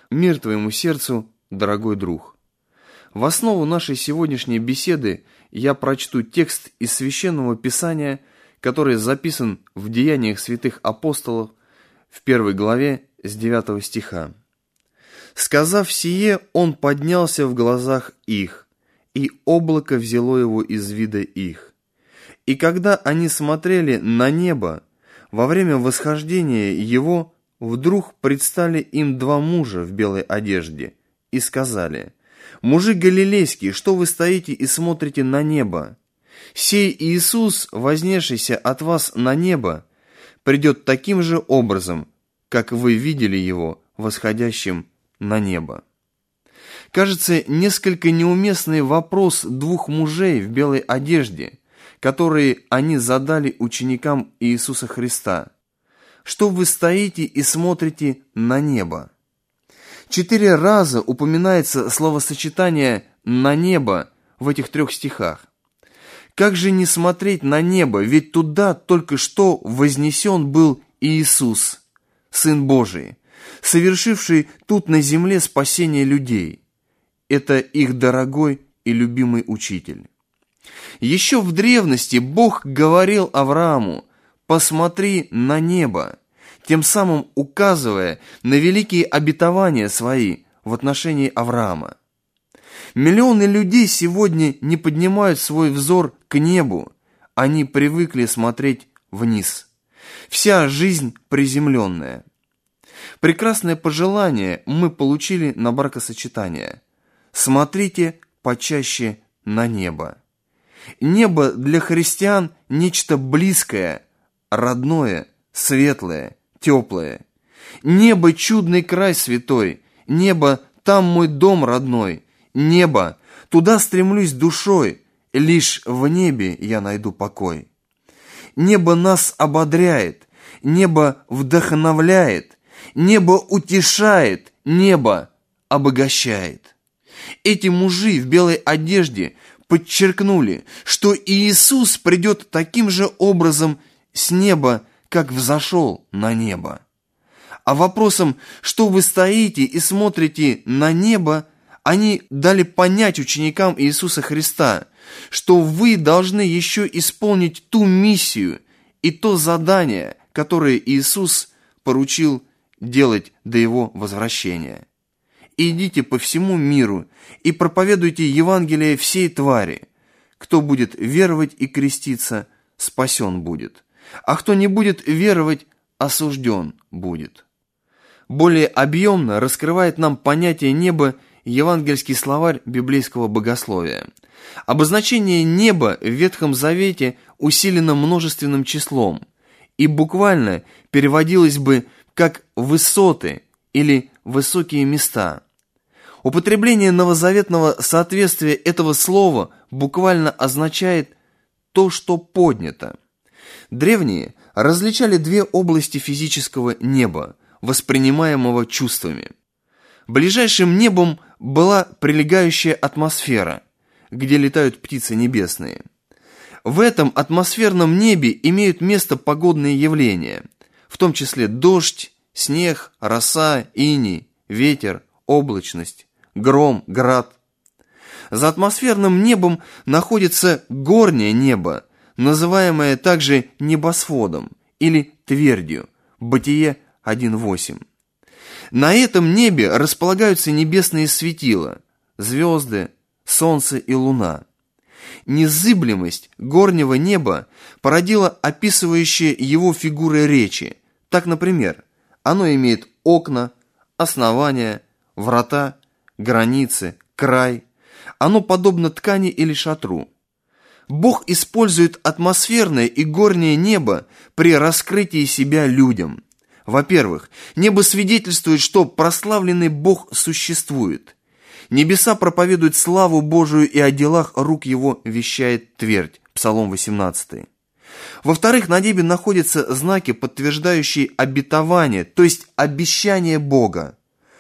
Мир твоему сердцу, дорогой друг. В основу нашей сегодняшней беседы я прочту текст из Священного Писания, который записан в Деяниях святых апостолов в 1 главе с 9 стиха. «Сказав сие, он поднялся в глазах их, и облако взяло его из вида их. И когда они смотрели на небо, во время восхождения его, вдруг предстали им два мужа в белой одежде и сказали: «Мужи галилейские, что вы стоите и смотрите на небо? Сей Иисус, вознесшийся от вас на небо, придет таким же образом, как вы видели его восходящим на небо». Кажется, несколько неуместный вопрос двух мужей в белой одежде, которые они задали ученикам Иисуса Христа. Что вы стоите и смотрите на небо? 4 раза упоминается словосочетание «на небо» в этих 3 стихах. Как же не смотреть на небо, ведь туда только что вознесен был Иисус, Сын Божий, совершивший тут на земле спасение людей. Это их дорогой и любимый учитель. Еще в древности Бог говорил Аврааму: «Посмотри на небо», тем самым указывая на великие обетования свои в отношении Авраама. Миллионы людей сегодня не поднимают свой взор к небу, они привыкли смотреть вниз. Вся жизнь приземленная. Прекрасное пожелание мы получили на бракосочетание. Смотрите почаще на небо. Небо для христиан – нечто близкое, родное, светлое, теплое. Небо – чудный край святой. Небо – там мой дом родной. Небо – туда стремлюсь душой. Лишь в небе я найду покой. Небо нас ободряет. Небо вдохновляет. Небо утешает. Небо обогащает. Эти мужи в белой одежде подчеркнули, что Иисус придет таким же образом с неба, как взошел на небо. А вопросом, что вы стоите и смотрите на небо, они дали понять ученикам Иисуса Христа, что вы должны еще исполнить ту миссию и то задание, которое Иисус поручил делать до Его возвращения. «Идите по всему миру и проповедуйте Евангелие всей твари. Кто будет веровать и креститься, спасен будет, а кто не будет веровать, осужден будет». Более объемно раскрывает нам понятие неба евангельский словарь библейского богословия. Обозначение неба в Ветхом Завете усилено множественным числом и буквально переводилось бы как «высоты» или «высокие места». Употребление новозаветного соответствия этого слова буквально означает «то, что поднято». Древние различали 2 области физического неба, воспринимаемого чувствами. Ближайшим небом была прилегающая атмосфера, где летают птицы небесные. В этом атмосферном небе имеют место погодные явления, в том числе дождь, снег, роса, иней, ветер, облачность, гром, град. За атмосферным небом находится горнее небо, называемое также небосводом или твердью, Бытие 1:8. На этом небе располагаются небесные светила, звезды, солнце и луна. Незыблемость горнего неба породила описывающие его фигуры речи. Так, например, оно имеет окна, основания, врата, границы, край. Оно подобно ткани или шатру. Бог использует атмосферное и горнее небо при раскрытии себя людям. Во-первых, небо свидетельствует, что прославленный Бог существует. Небеса проповедуют славу Божию, и о делах рук Его вещает твердь. Псалом 18. Во-вторых, на небе находятся знаки, подтверждающие обетование, то есть обещание Бога.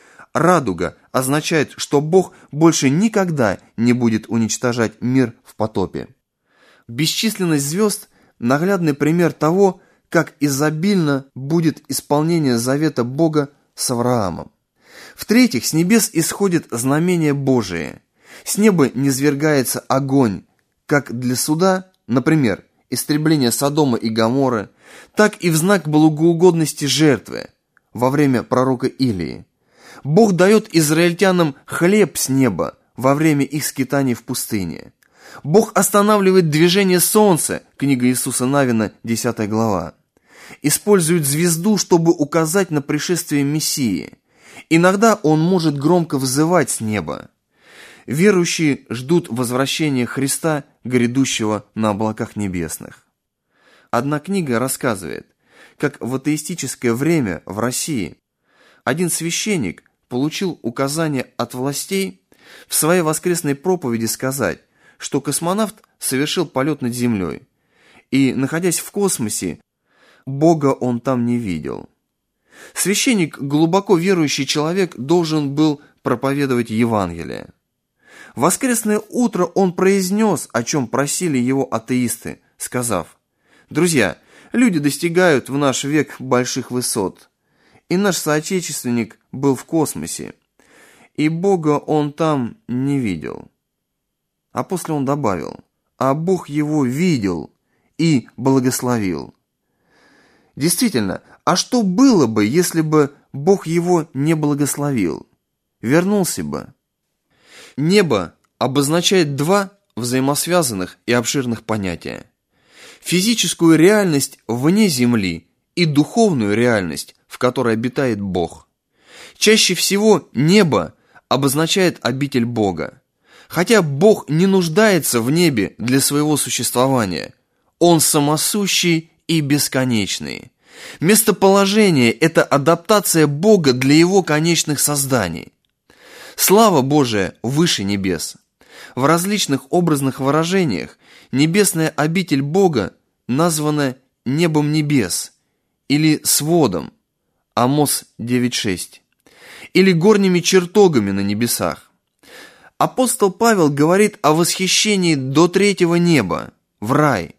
Радуга означает, что Бог больше никогда не будет уничтожать мир в потопе. Бесчисленность звезд – наглядный пример того, как изобильно будет исполнение завета Бога с Авраамом. В-третьих, с небес исходит знамение Божие. С неба низвергается огонь, как для суда, например, истребление Содома и Гоморры, так и в знак благоугодности жертвы во время пророка Илии. Бог дает израильтянам хлеб с неба во время их скитаний в пустыне. Бог останавливает движение солнца, книга Иисуса Навина, 10 глава. Использует звезду, чтобы указать на пришествие Мессии. Иногда Он может громко взывать с неба. Верующие ждут возвращения Христа, грядущего на облаках небесных. Одна книга рассказывает, как в атеистическое время в России один священник получил указание от властей в своей воскресной проповеди сказать, что космонавт совершил полет над Землей, и, находясь в космосе, Бога он там не видел. Священник, глубоко верующий человек, должен был проповедовать Евангелие. В воскресное утро он произнес, о чем просили его атеисты, сказав: «Друзья, люди достигают в наш век больших высот, и наш соотечественник был в космосе, и Бога он там не видел». А после он добавил: «А Бог его видел и благословил». Действительно, а что было бы, если бы Бог его не благословил? Вернулся бы. Небо обозначает два взаимосвязанных и обширных понятия: физическую реальность вне Земли и духовную реальность, в которой обитает Бог. Чаще всего небо обозначает обитель Бога. Хотя Бог не нуждается в небе для своего существования. Он самосущий и бесконечный. Местоположение – это адаптация Бога для Его конечных созданий. Слава Божия выше небес. В различных образных выражениях небесная обитель Бога названа небом небес или сводом, Амос 9:6, или горними чертогами на небесах. Апостол Павел говорит о восхищении до третьего неба, в рай.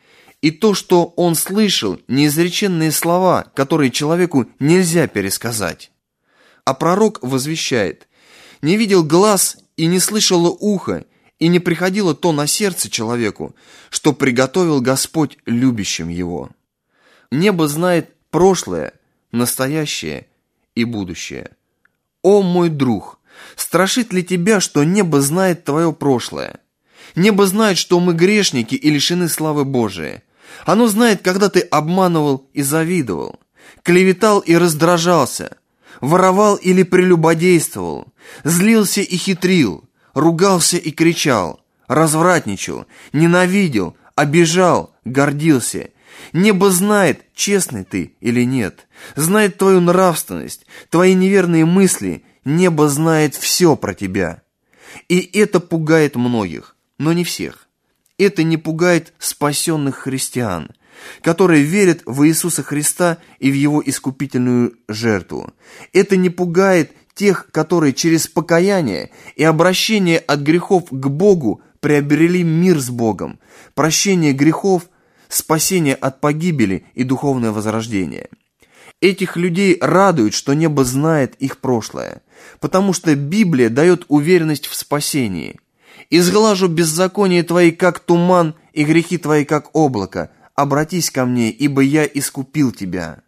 И то, что он слышал, неизреченные слова, которые человеку нельзя пересказать. А пророк возвещает: «Не видел глаз и не слышало ухо, и не приходило то на сердце человеку, что приготовил Господь любящим его». Небо знает прошлое, настоящее и будущее. О, мой друг, страшит ли тебя, что небо знает твое прошлое? Небо знает, что мы грешники и лишены славы Божией. Оно знает, когда ты обманывал и завидовал, клеветал и раздражался, воровал или прелюбодействовал, злился и хитрил, ругался и кричал, развратничал, ненавидел, обижал, гордился. Небо знает, честный ты или нет, знает твою нравственность, твои неверные мысли. Небо знает все про тебя. И это пугает многих, но не всех. Это не пугает спасенных христиан, которые верят в Иисуса Христа и в Его искупительную жертву. Это не пугает тех, которые через покаяние и обращение от грехов к Богу приобрели мир с Богом, прощение грехов, спасение от погибели и духовное возрождение. Этих людей радует, что небо знает их прошлое, потому что Библия дает уверенность в спасении. «Изглажу беззаконие твои, как туман, и грехи твои, как облако. Обратись ко мне, ибо я искупил тебя».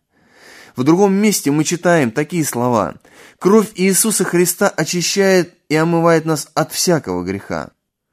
В другом месте мы читаем такие слова: «Кровь Иисуса Христа очищает и омывает нас от всякого греха».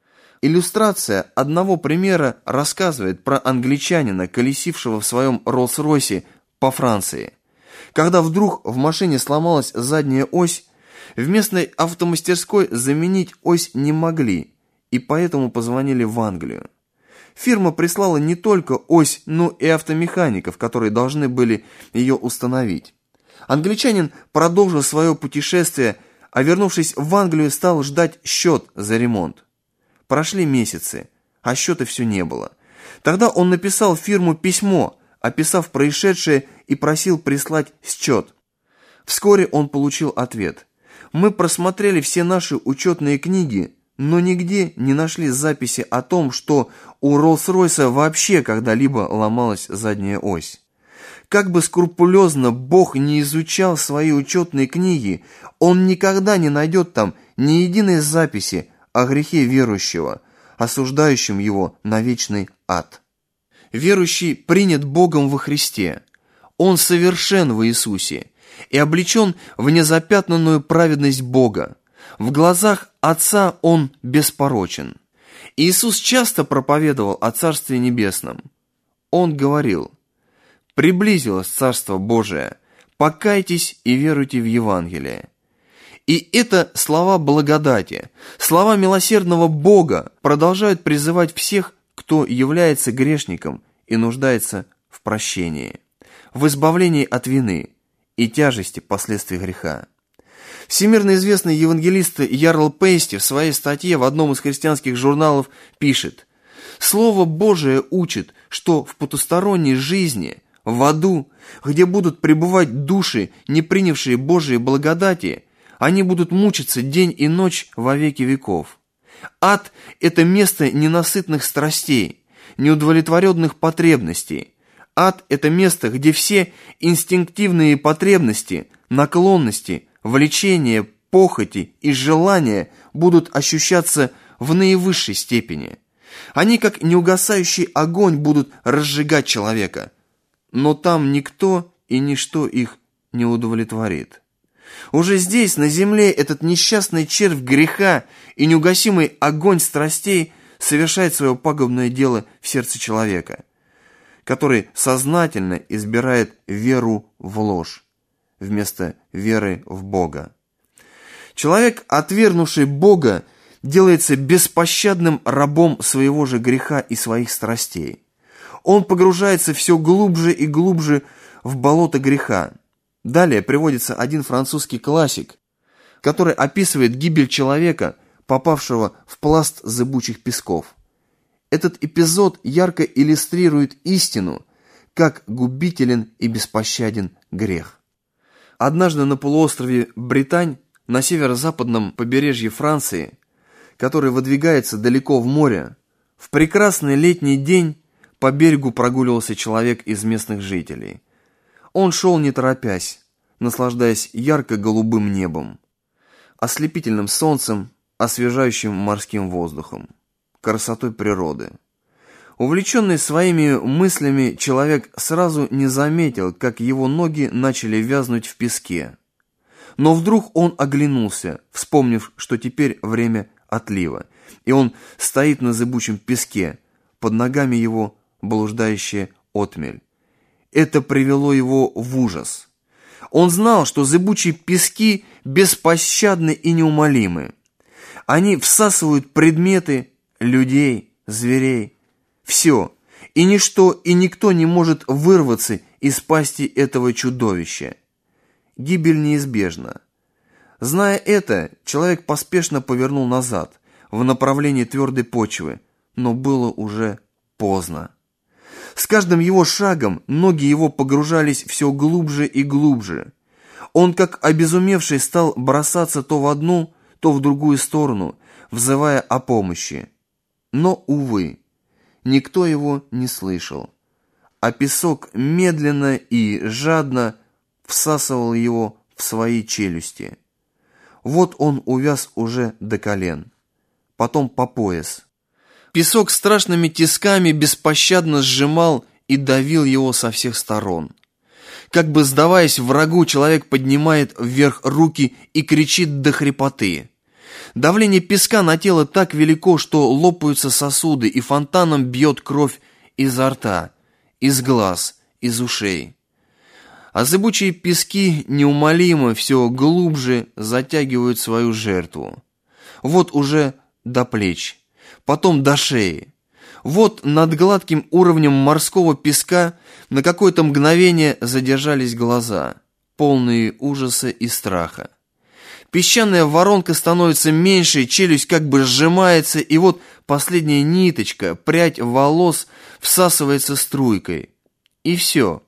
Иллюстрация одного примера рассказывает про англичанина, колесившего в своем Роллс-Ройсе по Франции. Когда вдруг в машине сломалась задняя ось, в местной автомастерской заменить ось не могли, и поэтому позвонили в Англию. Фирма прислала не только ось, но и автомехаников, которые должны были ее установить. Англичанин продолжил свое путешествие, а вернувшись в Англию, стал ждать счет за ремонт. Прошли месяцы, а счета все не было. Тогда он написал в фирму письмо, описав происшедшее, и просил прислать счет. Вскоре он получил ответ: «Мы просмотрели все наши учетные книги, но нигде не нашли записи о том, что у Роллс-Ройса вообще когда-либо ломалась задняя ось. Как бы скрупулезно Бог не изучал свои учетные книги, Он никогда не найдет там ни единой записи о грехе верующего, осуждающем его на вечный ад. Верующий принят Богом во Христе. Он совершен в Иисусе и облечен в незапятнанную праведность Бога. В глазах Отца Он беспорочен. Иисус часто проповедовал о Царстве Небесном. Он говорил: «Приблизилось Царство Божие, покайтесь и веруйте в Евангелие». И это слова благодати, слова милосердного Бога продолжают призывать всех, кто является грешником и нуждается в прощении, в избавлении от вины и тяжести последствий греха. Всемирно известный евангелист Ярл Пейсти в своей статье в одном из христианских журналов пишет: «Слово Божие учит, что в потусторонней жизни, в аду, где будут пребывать души, не принявшие Божией благодати, они будут мучиться день и ночь во веки веков. Ад – это место ненасытных страстей, неудовлетворенных потребностей. Ад – это место, где все инстинктивные потребности, наклонности, влечения, похоти и желания будут ощущаться в наивысшей степени. Они, как неугасающий огонь, будут разжигать человека, но там никто и ничто их не удовлетворит. Уже здесь, на земле, этот несчастный червь греха и неугасимый огонь страстей совершает свое пагубное дело в сердце человека, который сознательно избирает веру в ложь вместо веры в Бога. Человек, отвергнувший Бога, делается беспощадным рабом своего же греха и своих страстей. Он погружается все глубже и глубже в болото греха. Далее приводится один французский классик, который описывает гибель человека, попавшего в пласт зыбучих песков. Этот эпизод ярко иллюстрирует истину, как губителен и беспощаден грех. Однажды на полуострове Британь, на северо-западном побережье Франции, который выдвигается далеко в море, в прекрасный летний день по берегу прогуливался человек из местных жителей. Он шел не торопясь, наслаждаясь ярко-голубым небом, ослепительным солнцем, освежающим морским воздухом, красотой природы. Увлеченный своими мыслями, человек сразу не заметил, как его ноги начали вязнуть в песке. Но вдруг он оглянулся, вспомнив, что теперь время отлива, и он стоит на зыбучем песке, под ногами его блуждающая отмель. Это привело его в ужас. Он знал, что зыбучие пески беспощадны и неумолимы. Они всасывают предметы, людей, зверей, все, и ничто и никто не может вырваться из пасти этого чудовища. Гибель неизбежна. Зная это, человек поспешно повернул назад, в направлении твердой почвы, но было уже поздно. С каждым его шагом ноги его погружались все глубже и глубже. Он, как обезумевший, стал бросаться то в одну, то в другую сторону, взывая о помощи. Но, увы, никто его не слышал, а песок медленно и жадно всасывал его в свои челюсти. Вот он увяз уже до колен, потом по пояс. Песок страшными тисками беспощадно сжимал и давил его со всех сторон. Как бы сдаваясь врагу, человек поднимает вверх руки и кричит до хрипоты. Давление песка на тело так велико, что лопаются сосуды, и фонтаном бьет кровь изо рта, из глаз, из ушей. А зыбучие пески неумолимо все глубже затягивают свою жертву. Вот уже до плеч, потом до шеи. Вот над гладким уровнем морского песка на какое-то мгновение задержались глаза, полные ужаса и страха. Песчаная воронка становится меньше, челюсть как бы сжимается, и вот последняя ниточка, прядь волос всасывается струйкой. И все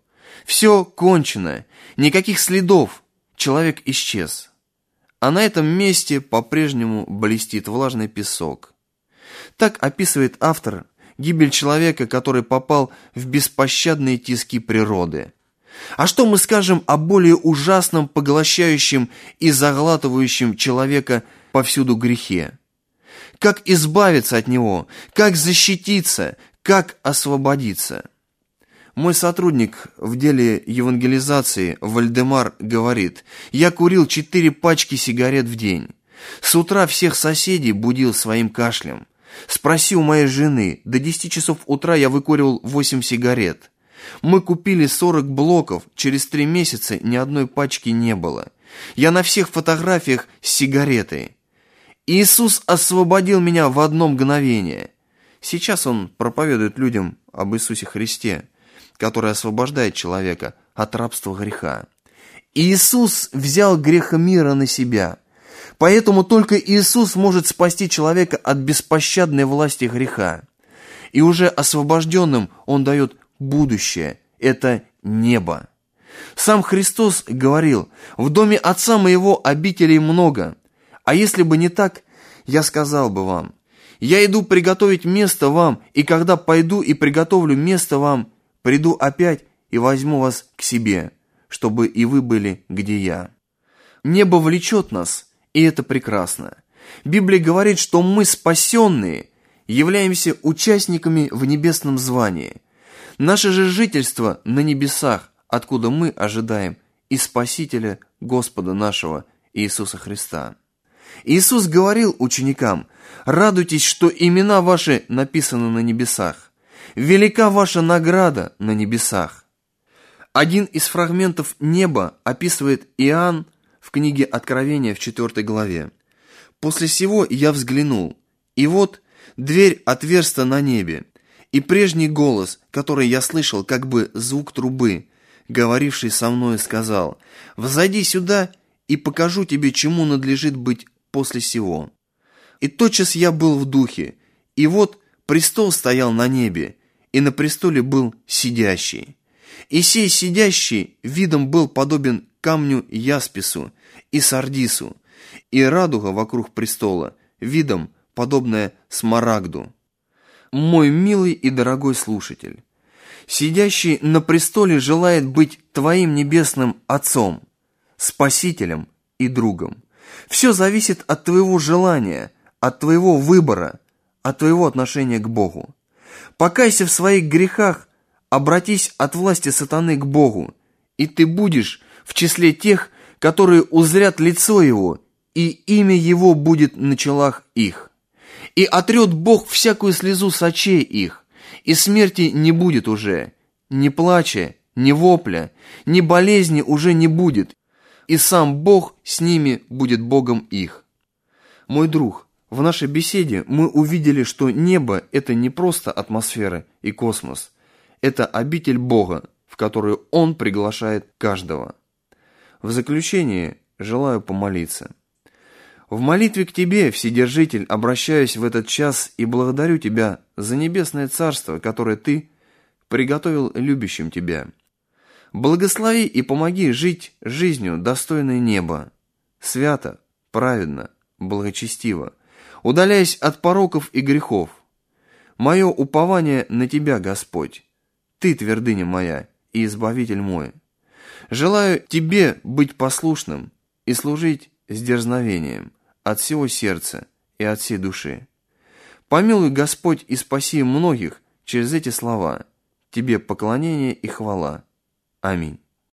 кончено, никаких следов, человек исчез. А на этом месте по-прежнему блестит влажный песок. Так описывает автор гибель человека, который попал в беспощадные тиски природы. А что мы скажем о более ужасном, поглощающем и заглатывающем человека повсюду грехе? Как избавиться от него? Как защититься? Как освободиться? Мой сотрудник в деле евангелизации Вальдемар говорит: «Я курил 4 пачки сигарет в день. С утра всех соседей будил своим кашлем. Спроси у моей жены, до 10 часов утра я выкуривал 8 сигарет. Мы купили 40 блоков, через 3 месяца ни одной пачки не было. Я на всех фотографиях с сигаретой. Иисус освободил меня в одно мгновение». Сейчас он проповедует людям об Иисусе Христе, который освобождает человека от рабства греха. Иисус взял грех мира на себя. Поэтому только Иисус может спасти человека от беспощадной власти греха. И уже освобожденным Он дает будущее. Это небо. Сам Христос говорил: «В доме Отца Моего обителей много. А если бы не так, я сказал бы вам: я иду приготовить место вам, и когда пойду и приготовлю место вам, приду опять и возьму вас к себе, чтобы и вы были, где я». Небо влечет нас, и это прекрасно. Библия говорит, что мы, спасенные, являемся участниками в небесном звании. Наше же жительство на небесах, откуда мы ожидаем и Спасителя Господа нашего Иисуса Христа. Иисус говорил ученикам: «Радуйтесь, что имена ваши написаны на небесах. Велика ваша награда на небесах». Один из фрагментов неба описывает Иоанн в книге Откровения в 4 главе. «После сего я взглянул, и вот дверь отверста на небе, и прежний голос, который я слышал, как бы звук трубы, говоривший со мною, сказал: «Взойди сюда, и покажу тебе, чему надлежит быть после сего». И тотчас я был в духе, и вот престол стоял на небе, и на престоле был сидящий. И сей сидящий видом был подобен камню яспису и сардису, и радуга вокруг престола видом подобная смарагду. Мой милый и дорогой слушатель, сидящий на престоле желает быть твоим небесным Отцом, Спасителем и другом. Все зависит от твоего желания, от твоего выбора, от твоего отношения к Богу. Покайся в своих грехах, обратись от власти сатаны к Богу, и ты будешь в числе тех, которые узрят лицо Его, и имя Его будет на челах их. И отрет Бог всякую слезу с очей их, и смерти не будет уже, ни плача, ни вопля, ни болезни уже не будет, и сам Бог с ними будет Богом их». Мой друг, в нашей беседе мы увидели, что небо – это не просто атмосфера и космос, это обитель Бога, в которую Он приглашает каждого. В заключение желаю помолиться. В молитве к Тебе, Вседержитель, обращаюсь в этот час и благодарю Тебя за небесное царство, которое Ты приготовил любящим Тебя. Благослови и помоги жить жизнью, достойной неба, свято, праведно, благочестиво, удаляясь от пороков и грехов. Мое упование на Тебя, Господь. Ты твердыня моя и избавитель мой. Желаю Тебе быть послушным и служить с дерзновением от всего сердца и от всей души. Помилуй, Господь, и спаси многих через эти слова. Тебе поклонение и хвала. Аминь.